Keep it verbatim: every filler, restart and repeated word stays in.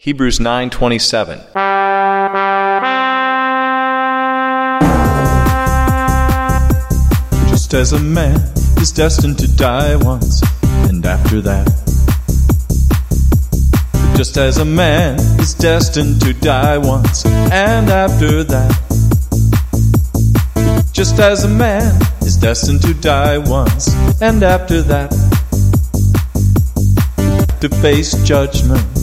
Hebrews nine twenty-seven. Just as a man is destined to die once, and after that. Just as a man is destined to die once, and after that. Just as a man is destined to die once, and after that. To face judgment